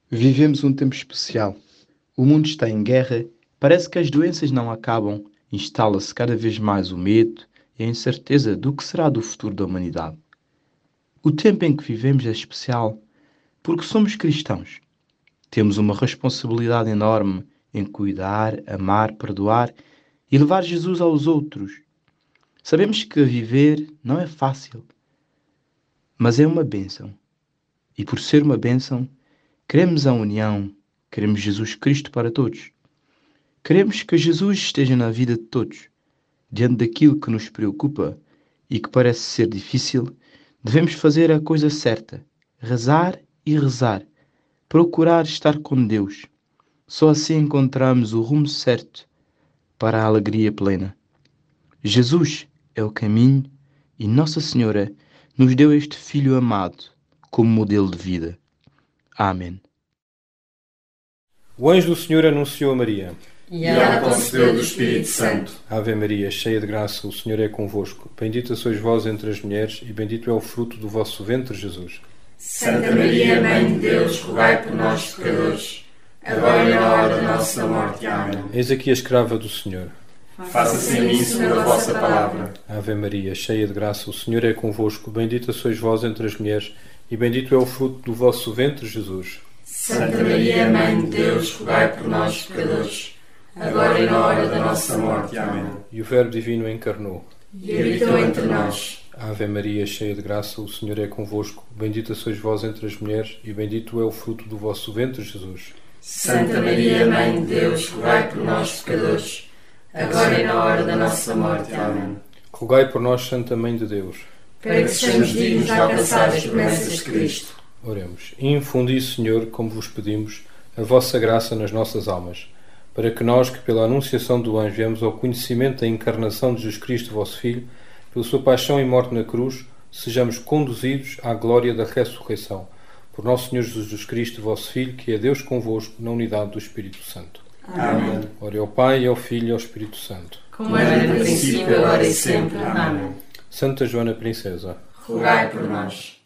Vivemos um tempo especial. O mundo está em guerra, parece que as doenças não acabam, instala-se cada vez mais o medo e a incerteza do que será do futuro da humanidade. O tempo em que vivemos é especial porque somos cristãos. Temos uma responsabilidade enorme em cuidar, amar, perdoar e levar Jesus aos outros. Sabemos que viver não é fácil, mas é uma bênção. E por ser uma bênção, queremos a união, queremos Jesus Cristo para todos. Queremos que Jesus esteja na vida de todos. Diante daquilo que nos preocupa e que parece ser difícil, devemos fazer a coisa certa, rezar e rezar, procurar estar com Deus. Só assim encontramos o rumo certo para a alegria plena. Jesus é o caminho e Nossa Senhora nos deu este Filho amado como modelo de vida. Amém. O anjo do Senhor anunciou a Maria. E ela concebeu do Espírito Santo. Ave Maria, cheia de graça, o Senhor é convosco. Bendita sois vós entre as mulheres, e bendito é o fruto do vosso ventre, Jesus. Santa Maria, Mãe de Deus, rogai por nós, pecadores, agora e na hora da nossa morte. Amém. Eis aqui a escrava do Senhor. Faça-se em mim segundo a vossa palavra. Ave Maria, cheia de graça, o Senhor é convosco. Bendita sois vós entre as mulheres, e bendito é o fruto do vosso ventre, Jesus. Santa Maria, Mãe de Deus, rogai por nós, pecadores, agora e na hora da nossa morte. Amém. E o Verbo Divino encarnou. E habitou entre nós. Ave Maria, cheia de graça, o Senhor é convosco. Bendita sois vós entre as mulheres, e bendito é o fruto do vosso ventre, Jesus. Santa Maria, Mãe de Deus, rogai por nós, pecadores, agora e na hora da nossa morte. Amém. Rogai por nós, Santa Mãe de Deus. Para que sejamos dignos de alcançar as promessas de Cristo. Oremos. Infundi, Senhor, como vos pedimos, a vossa graça nas nossas almas, para que nós, que pela anunciação do anjo viemos ao conhecimento da encarnação de Jesus Cristo, vosso Filho, pela sua paixão e morte na cruz, sejamos conduzidos à glória da ressurreição. Por nosso Senhor Jesus Cristo, vosso Filho, que é Deus convosco, na unidade do Espírito Santo. Amém. Ora ao Pai, ao Filho e ao Espírito Santo. Como era no princípio, agora e sempre. Amém. Santa Joana Princesa, Rogai por nós.